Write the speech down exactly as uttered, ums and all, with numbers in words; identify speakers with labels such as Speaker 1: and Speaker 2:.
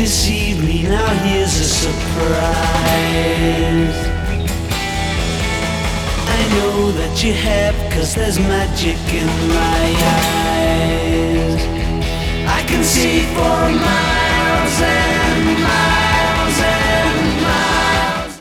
Speaker 1: deceive me, now here's a surprise. I know that you have, 'cause there's magic in my eyes.